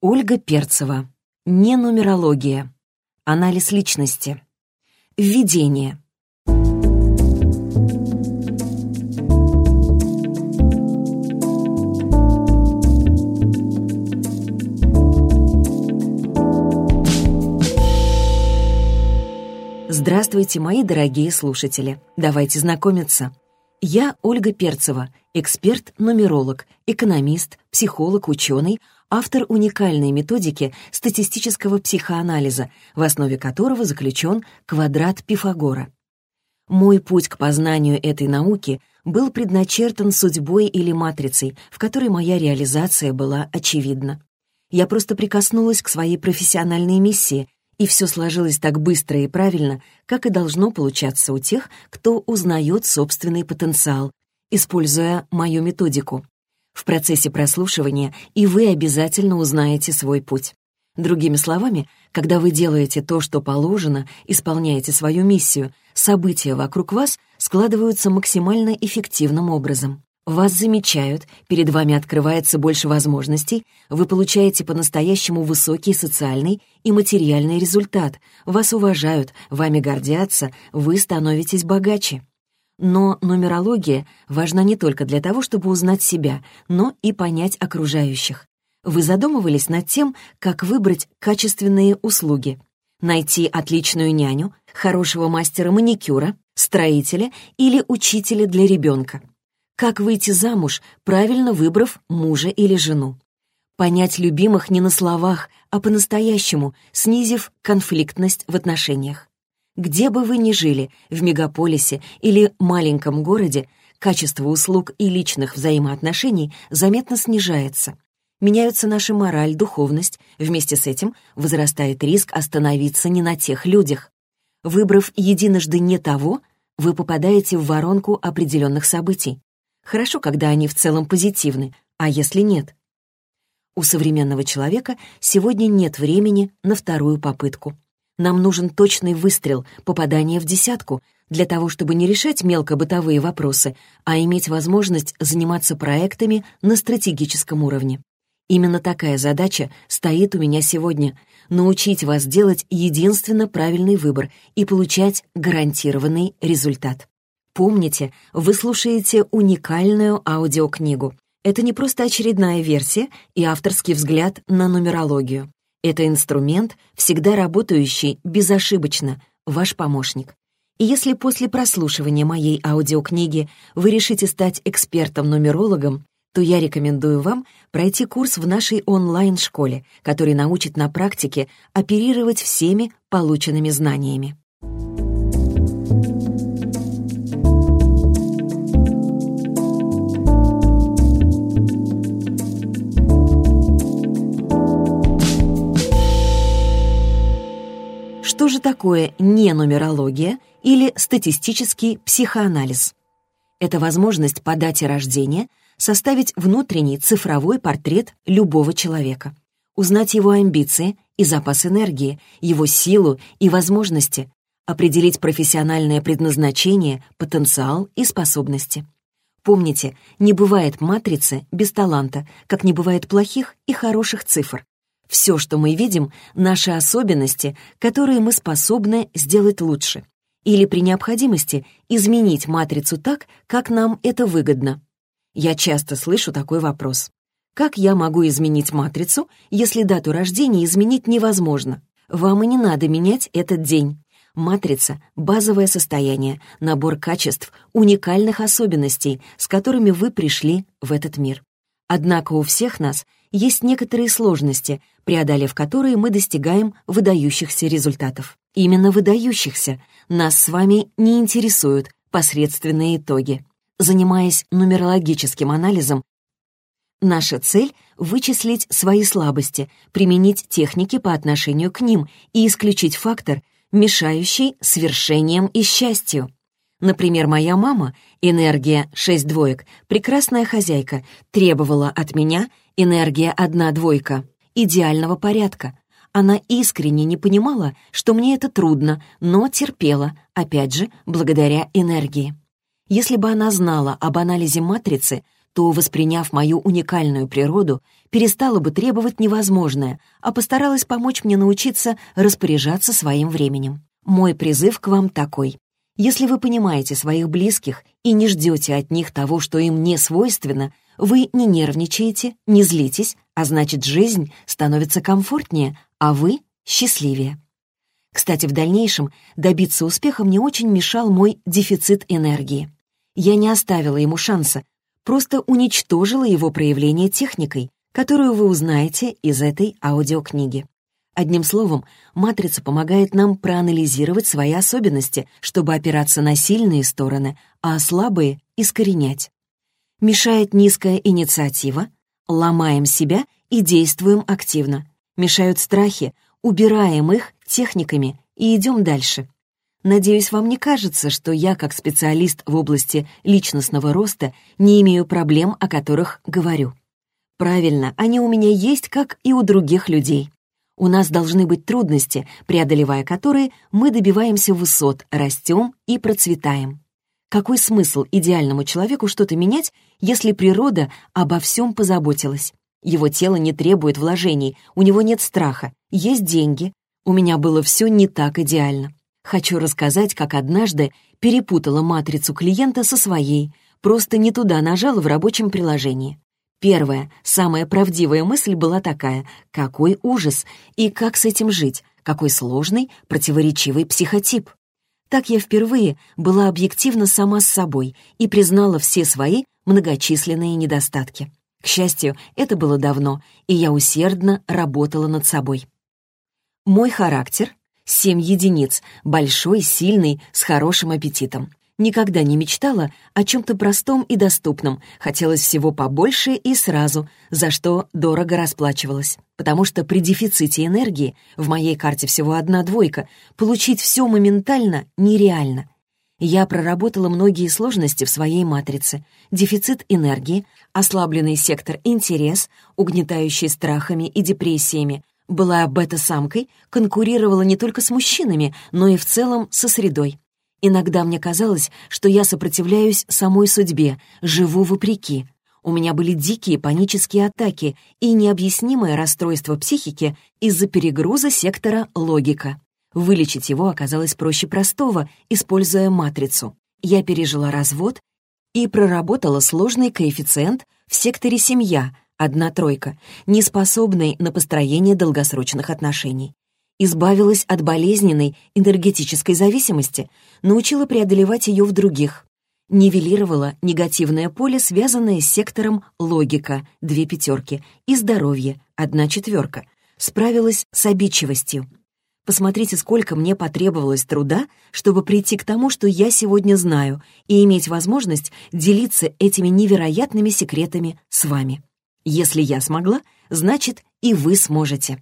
Ольга Перцева. Ненумерология. Анализ личности. Введение. Здравствуйте, мои дорогие слушатели. Давайте знакомиться. Я Ольга Перцева, эксперт-нумеролог, экономист, психолог, ученый, автор уникальной методики статистического психоанализа, в основе которого заключен квадрат Пифагора. Мой путь к познанию этой науки был предначертан судьбой или матрицей, в которой моя реализация была очевидна. Я просто прикоснулась к своей профессиональной миссии, и все сложилось так быстро и правильно, как и должно получаться у тех, кто узнает собственный потенциал, используя мою методику. В процессе прослушивания и вы обязательно узнаете свой путь. Другими словами, когда вы делаете то, что положено, исполняете свою миссию, события вокруг вас складываются максимально эффективным образом. Вас замечают, перед вами открывается больше возможностей, вы получаете по-настоящему высокий социальный и материальный результат, вас уважают, вами гордятся, вы становитесь богаче. Но нумерология важна не только для того, чтобы узнать себя, но и понять окружающих. Вы задумывались над тем, как выбрать качественные услуги? Найти отличную няню, хорошего мастера маникюра, строителя или учителя для ребенка? Как выйти замуж, правильно выбрав мужа или жену? Понять любимых не на словах, а по-настоящему, снизив конфликтность в отношениях. Где бы вы ни жили, в мегаполисе или маленьком городе, качество услуг и личных взаимоотношений заметно снижается. Меняются наша мораль, духовность, вместе с этим возрастает риск остановиться не на тех людях. Выбрав единожды не того, вы попадаете в воронку определенных событий. Хорошо, когда они в целом позитивны, а если нет? У современного человека сегодня нет времени на вторую попытку. Нам нужен точный выстрел, попадание в десятку, для того, чтобы не решать мелкобытовые вопросы, а иметь возможность заниматься проектами на стратегическом уровне. Именно такая задача стоит у меня сегодня — научить вас делать единственно правильный выбор и получать гарантированный результат. Помните, вы слушаете уникальную аудиокнигу. Это не просто очередная версия и авторский взгляд на нумерологию. Это инструмент, всегда работающий безошибочно, ваш помощник. И если после прослушивания моей аудиокниги вы решите стать экспертом-нумерологом, то я рекомендую вам пройти курс в нашей онлайн-школе, который научит на практике оперировать всеми полученными знаниями. Что же такое ненумерология или статистический психоанализ? Это возможность по дате рождения составить внутренний цифровой портрет любого человека, узнать его амбиции и запас энергии, его силу и возможности, определить профессиональное предназначение, потенциал и способности. Помните, не бывает матрицы без таланта, как не бывает плохих и хороших цифр. Все, что мы видим, наши особенности, которые мы способны сделать лучше. Или при необходимости изменить матрицу так, как нам это выгодно. Я часто слышу такой вопрос. Как я могу изменить матрицу, если дату рождения изменить невозможно? Вам и не надо менять этот день. Матрица — базовое состояние, набор качеств, уникальных особенностей, с которыми вы пришли в этот мир. Однако у всех нас есть некоторые сложности, преодолев которые мы достигаем выдающихся результатов. Именно выдающихся. Нас с вами не интересуют посредственные итоги. Занимаясь нумерологическим анализом, наша цель — вычислить свои слабости, применить техники по отношению к ним и исключить фактор, мешающий свершениям и счастью. Например, моя мама, энергия 6 двоек, прекрасная хозяйка, требовала от меня, энергия 1 двойка, идеального порядка. Она искренне не понимала, что мне это трудно, но терпела, опять же, благодаря энергии. Если бы она знала об анализе матрицы, то, восприняв мою уникальную природу, перестала бы требовать невозможное, а постаралась помочь мне научиться распоряжаться своим временем. Мой призыв к вам такой. Если вы понимаете своих близких и не ждете от них того, что им не свойственно, вы не нервничаете, не злитесь, а значит, жизнь становится комфортнее, а вы счастливее. Кстати, в дальнейшем добиться успеха мне очень мешал мой дефицит энергии. Я не оставила ему шанса, просто уничтожила его проявление техникой, которую вы узнаете из этой аудиокниги. Одним словом, матрица помогает нам проанализировать свои особенности, чтобы опираться на сильные стороны, а слабые — искоренять. Мешает низкая инициатива, ломаем себя и действуем активно. Мешают страхи, убираем их техниками и идем дальше. Надеюсь, вам не кажется, что я, как специалист в области личностного роста, не имею проблем, о которых говорю. Правильно, они у меня есть, как и у других людей. У нас должны быть трудности, преодолевая которые мы добиваемся высот, растем и процветаем. Какой смысл идеальному человеку что-то менять, если природа обо всем позаботилась? Его тело не требует вложений, у него нет страха, есть деньги. У меня было все не так идеально. Хочу рассказать, как однажды перепутала матрицу клиента со своей, просто не туда нажала в рабочем приложении. Первая, самая правдивая мысль была такая: какой ужас, и как с этим жить, какой сложный, противоречивый психотип. Так я впервые была объективна сама с собой и признала все свои многочисленные недостатки. К счастью, это было давно, и я усердно работала над собой. Мой характер — 7 единиц, большой, сильный, с хорошим аппетитом. Никогда не мечтала о чем-то простом и доступном, хотелось всего побольше и сразу, за что дорого расплачивалась. Потому что при дефиците энергии, в моей карте всего 1 двойка, получить все моментально нереально. Я проработала многие сложности в своей матрице. Дефицит энергии, ослабленный сектор интерес, угнетающий страхами и депрессиями, была бета-самкой, конкурировала не только с мужчинами, но и в целом со средой. Иногда мне казалось, что я сопротивляюсь самой судьбе, живу вопреки. У меня были дикие панические атаки и необъяснимое расстройство психики из-за перегруза сектора логика. Вылечить его оказалось проще простого, используя матрицу. Я пережила развод и проработала сложный коэффициент в секторе «семья», 1 тройка, неспособный на построение долгосрочных отношений. Избавилась от болезненной энергетической зависимости, научила преодолевать ее в других. Нивелировала негативное поле, связанное с сектором логика, 2 пятерки, и здоровье, 1 четверка. Справилась с обидчивостью. Посмотрите, сколько мне потребовалось труда, чтобы прийти к тому, что я сегодня знаю, и иметь возможность делиться этими невероятными секретами с вами. Если я смогла, значит, и вы сможете.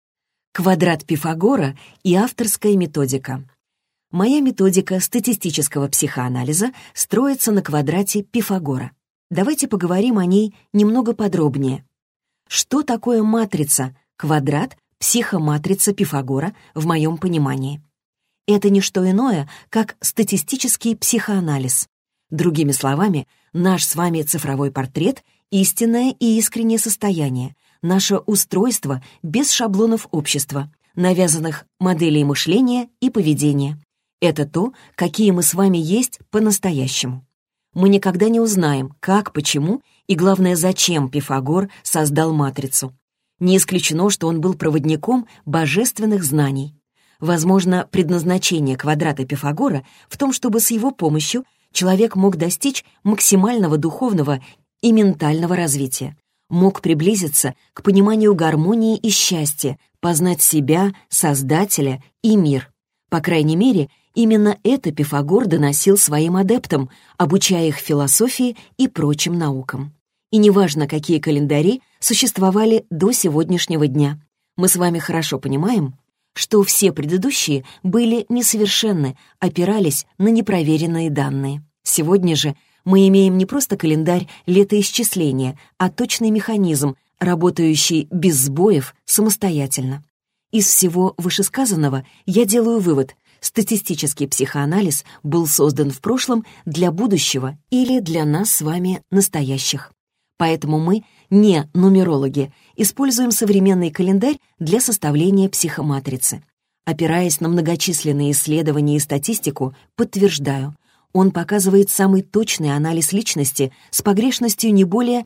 Квадрат Пифагора и авторская методика. Моя методика статистического психоанализа строится на квадрате Пифагора. Давайте поговорим о ней немного подробнее. Что такое матрица, квадрат, психоматрица Пифагора в моем понимании? Это не что иное, как статистический психоанализ. Другими словами, наш с вами цифровой портрет — истинное и искреннее состояние, наше устройство без шаблонов общества, навязанных моделей мышления и поведения. Это то, какие мы с вами есть по-настоящему. Мы никогда не узнаем, как, почему и, главное, зачем Пифагор создал матрицу. Не исключено, что он был проводником божественных знаний. Возможно, предназначение квадрата Пифагора в том, чтобы с его помощью человек мог достичь максимального духовного и ментального развития, мог приблизиться к пониманию гармонии и счастья, познать себя, Создателя и мир. По крайней мере, именно это Пифагор доносил своим адептам, обучая их философии и прочим наукам. И неважно, какие календари существовали до сегодняшнего дня, мы с вами хорошо понимаем, что все предыдущие были несовершенны, опирались на непроверенные данные. Сегодня же мы имеем не просто календарь летоисчисления, а точный механизм, работающий без сбоев самостоятельно. Из всего вышесказанного я делаю вывод: статистический психоанализ был создан в прошлом для будущего или для нас с вами настоящих. Поэтому мы, не нумерологи, используем современный календарь для составления психоматрицы. Опираясь на многочисленные исследования и статистику, подтверждаю, он показывает самый точный анализ личности с погрешностью не более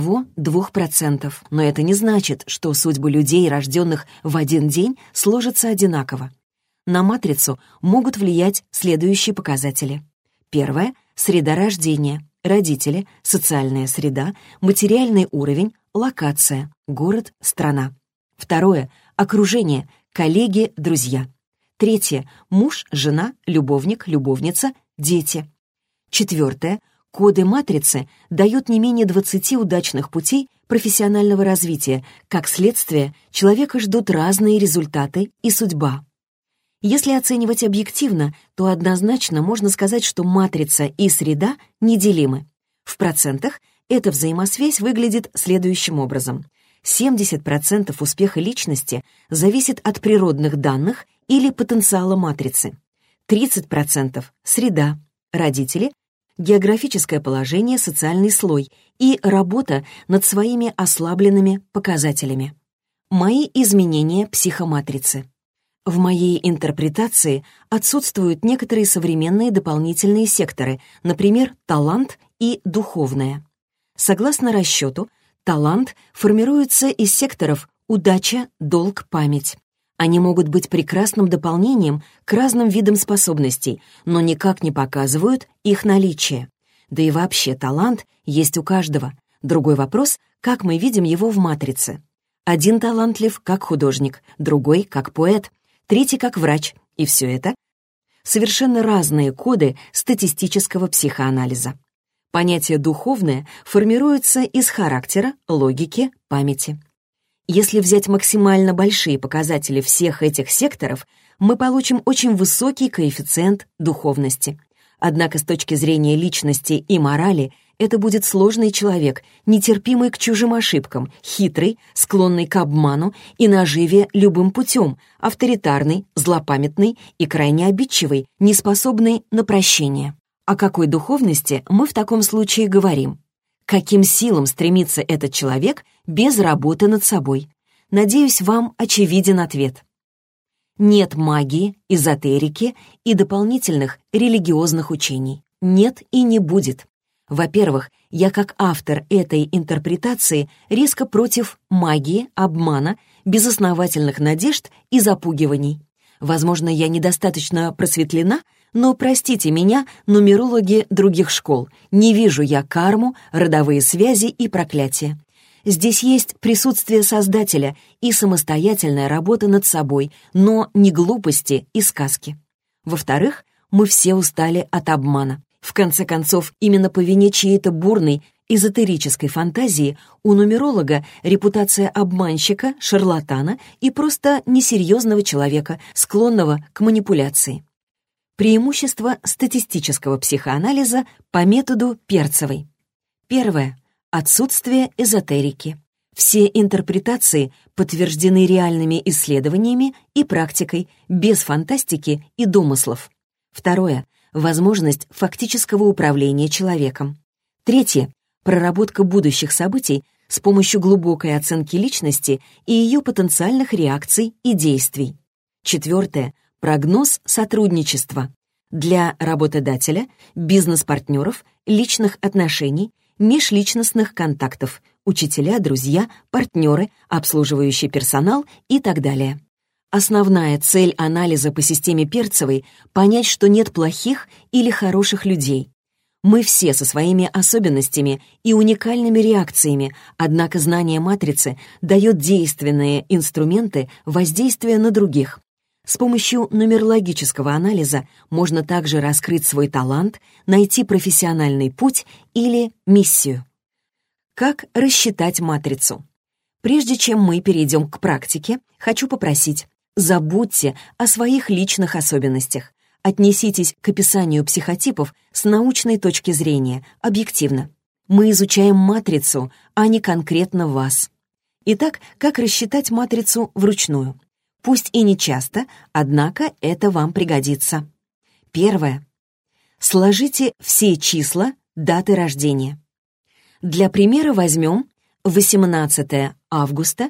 1–2%. Но это не значит, что судьбы людей, рожденных в один день, сложатся одинаково. На матрицу могут влиять следующие показатели. Первое — среда рождения, родители, социальная среда, материальный уровень, локация, город, страна. Второе — окружение, коллеги, друзья. Третье — муж, жена, любовник, любовница, дети. Четвертое — коды матрицы дают не менее 20 удачных путей профессионального развития. Как следствие, человека ждут разные результаты и судьба. Если оценивать объективно, то однозначно можно сказать, что матрица и среда неделимы. В процентах эта взаимосвязь выглядит следующим образом. 70% успеха личности зависит от природных данных или потенциала матрицы. 30% — среда, родители, географическое положение, социальный слой и работа над своими ослабленными показателями. Мои изменения психоматрицы. В моей интерпретации отсутствуют некоторые современные дополнительные секторы, например, талант и духовное. Согласно расчету, талант формируется из секторов удача, долг, память. Они могут быть прекрасным дополнением к разным видам способностей, но никак не показывают их наличие. Да и вообще талант есть у каждого. Другой вопрос, как мы видим его в матрице. Один талантлив как художник, другой как поэт, третий как врач, и все это совершенно разные коды статистического психоанализа. Понятие «духовное» формируется из характера, логики, памяти. Если взять максимально большие показатели всех этих секторов, мы получим очень высокий коэффициент духовности. Однако с точки зрения личности и морали это будет сложный человек, нетерпимый к чужим ошибкам, хитрый, склонный к обману и наживе любым путем, авторитарный, злопамятный и крайне обидчивый, неспособный на прощение. О какой духовности мы в таком случае говорим? К каким силам стремится этот человек без работы над собой? Надеюсь, вам очевиден ответ. Нет магии, эзотерики и дополнительных религиозных учений. Нет и не будет. Во-первых, я как автор этой интерпретации резко против магии, обмана, безосновательных надежд и запугиваний. Возможно, я недостаточно просветлена, но простите меня, нумерологи других школ, не вижу я карму, родовые связи и проклятия. Здесь есть присутствие Создателя и самостоятельная работа над собой, но не глупости и сказки. Во-вторых, мы все устали от обмана. В конце концов, именно по вине чьей-то бурной, эзотерической фантазии у нумеролога репутация обманщика, шарлатана и просто несерьезного человека, склонного к манипуляции. Преимущество статистического психоанализа по методу Перцевой. Первое. Отсутствие эзотерики. Все интерпретации подтверждены реальными исследованиями и практикой, без фантастики и домыслов. Второе. Возможность фактического управления человеком. Третье. Проработка будущих событий с помощью глубокой оценки личности и ее потенциальных реакций и действий. Четвертое. Прогноз сотрудничества для работодателя, бизнес-партнеров, личных отношений, межличностных контактов, учителя, друзья, партнеры, обслуживающий персонал и так далее. Основная цель анализа по системе Перцевой — понять, что нет плохих или хороших людей. Мы все со своими особенностями и уникальными реакциями, однако знание матрицы дает действенные инструменты воздействия на других. С помощью нумерологического анализа можно также раскрыть свой талант, найти профессиональный путь или миссию. Как рассчитать матрицу? Прежде чем мы перейдем к практике, хочу попросить: забудьте о своих личных особенностях. Отнеситесь к описанию психотипов с научной точки зрения, объективно. Мы изучаем матрицу, а не конкретно вас. Итак, как рассчитать матрицу вручную? Пусть и не часто, однако это вам пригодится. Первое. Сложите все числа даты рождения. Для примера возьмем 18 августа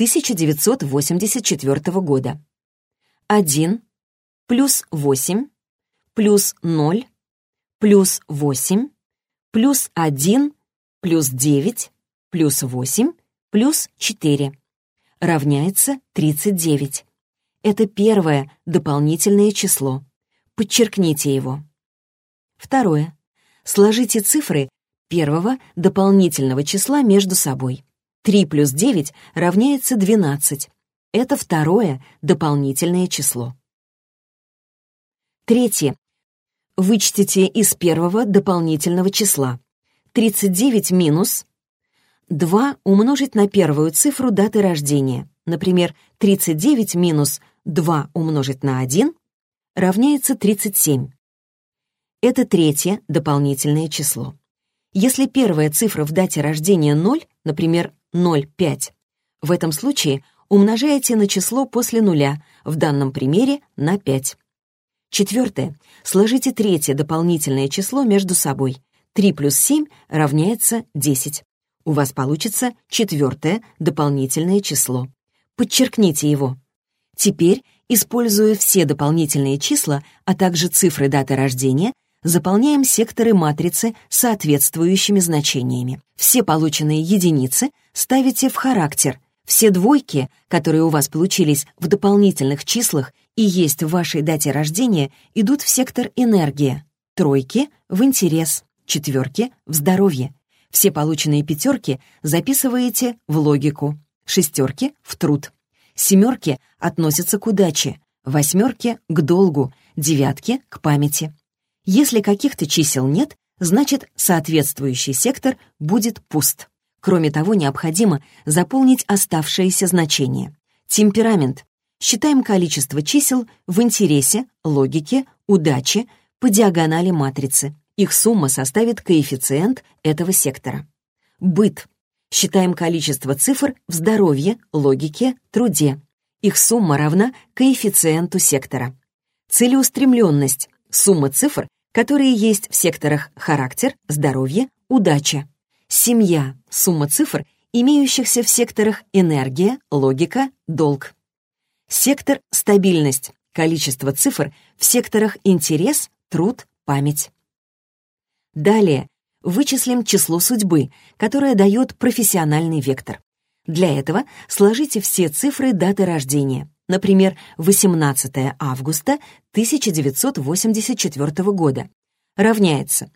1984 года. 1 плюс 8 плюс 0 плюс 8 плюс 1 плюс 9 плюс 8 плюс 4 равняется 39. Это первое дополнительное число. Подчеркните его. Второе. Сложите цифры первого дополнительного числа между собой. 3 плюс 9 равняется 12. Это второе дополнительное число. Третье. Вычтите из первого дополнительного числа. 39 минус 2 умножить на первую цифру даты рождения. Например, 39 минус 2 умножить на 1 равняется 37. Это третье дополнительное число. Если первая цифра в дате рождения 0, например, 0,5, в этом случае умножаете на число после нуля, в данном примере на 5. Четвертое. Сложите третье дополнительное число между собой. 3 плюс 7 равняется 10. У вас получится четвертое дополнительное число. Подчеркните его. Теперь, используя все дополнительные числа, а также цифры даты рождения, заполняем секторы матрицы соответствующими значениями. Все полученные единицы ставите в характер. Все двойки, которые у вас получились в дополнительных числах и есть в вашей дате рождения, идут в сектор энергия. Тройки — в интерес, четверки — в здоровье. Все полученные пятерки записываете в логику, шестерки — в труд. Семерки относятся к удаче, восьмерки — к долгу, девятки — к памяти. Если каких-то чисел нет, значит, соответствующий сектор будет пуст. Кроме того, необходимо заполнить оставшиеся значения. Темперамент. Считаем количество чисел в интересе, логике, удаче по диагонали матрицы. Их сумма составит коэффициент этого сектора. Быт. Считаем количество цифр в здоровье, логике, труде. Их сумма равна коэффициенту сектора. Целеустремленность. Сумма цифр, которые есть в секторах характер, здоровье, удача. Семья. Сумма цифр, имеющихся в секторах энергия, логика, долг. Сектор стабильность. Количество цифр в секторах интерес, труд, память. Далее вычислим число судьбы, которое дает профессиональный вектор. Для этого сложите все цифры даты рождения. Например, 18 августа 1984 года. Равняется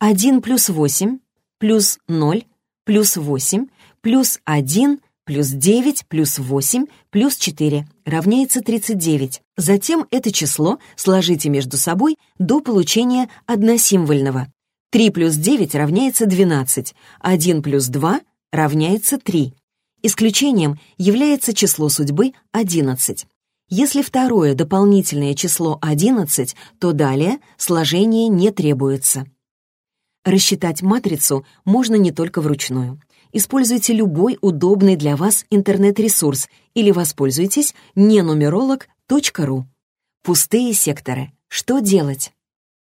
1 плюс 8 плюс 0 плюс 8 плюс 1 плюс 9 плюс 8 плюс 4 равняется 39. Затем это число сложите между собой до получения односимвольного. 3 плюс 9 равняется 12, 1 плюс 2 равняется 3. Исключением является число судьбы 11. Если второе дополнительное число 11, то далее сложение не требуется. Рассчитать матрицу можно не только вручную. Используйте любой удобный для вас интернет-ресурс или воспользуйтесь ненумеролог.ру. Пустые секторы. Что делать?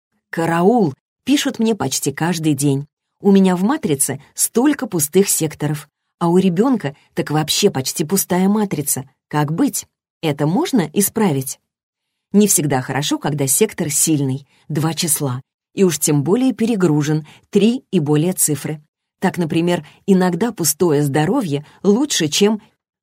Караул! Пишут мне почти каждый день. У меня в матрице столько пустых секторов, а у ребенка так вообще почти пустая матрица. Как быть? Это можно исправить? Не всегда хорошо, когда сектор сильный, 2 числа, и уж тем более перегружен, 3 и более цифры. Так, например, иногда пустое здоровье лучше, чем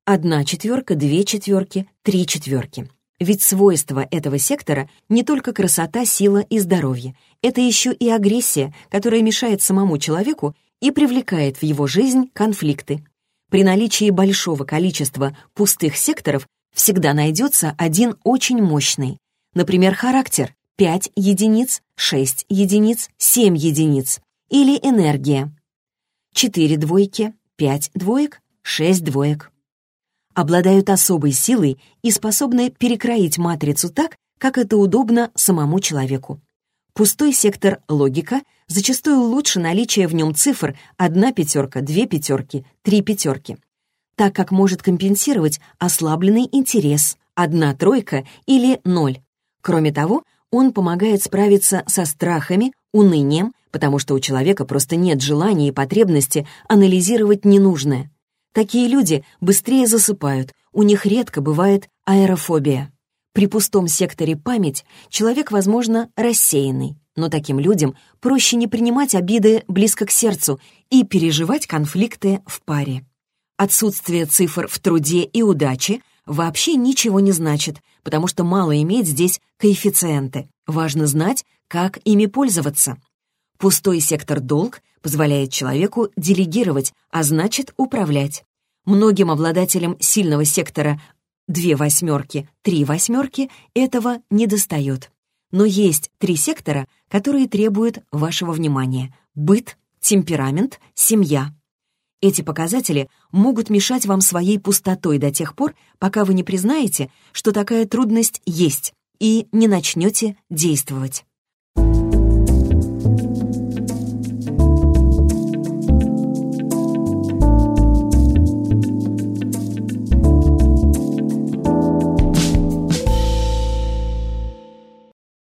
1 четверка, 2 четверки, 3 четверки. Ведь свойства этого сектора не только красота, сила и здоровье. Это еще и агрессия, которая мешает самому человеку и привлекает в его жизнь конфликты. При наличии большого количества пустых секторов всегда найдется один очень мощный. Например, характер — 5 единиц, 6 единиц, 7 единиц. Или энергия — 4 двойки, 5 двоек, 6 двоек. Обладают особой силой и способны перекроить матрицу так, как это удобно самому человеку. Пустой сектор логика зачастую лучше наличия в нем цифр 1 пятерка, 2 пятерки, 3 пятерки, так как может компенсировать ослабленный интерес, 1 тройка или 0. Кроме того, Он помогает справиться со страхами, унынием, потому что у человека просто нет желания и потребности анализировать ненужное. Такие люди быстрее засыпают, у них редко бывает аэрофобия. При пустом секторе память человек, возможно, рассеянный, но таким людям проще не принимать обиды близко к сердцу и переживать конфликты в паре. Отсутствие цифр в труде и удаче вообще ничего не значит, потому что мало иметь здесь коэффициенты. Важно знать, как ими пользоваться. Пустой сектор «долг» позволяет человеку делегировать, а значит управлять. Многим обладателям сильного сектора 2 восьмерки, 3 восьмерки этого недостает. Но есть 3 сектора, которые требуют вашего внимания: быт, темперамент, семья. Эти показатели могут мешать вам своей пустотой до тех пор, пока вы не признаете, что такая трудность есть, и не начнете действовать.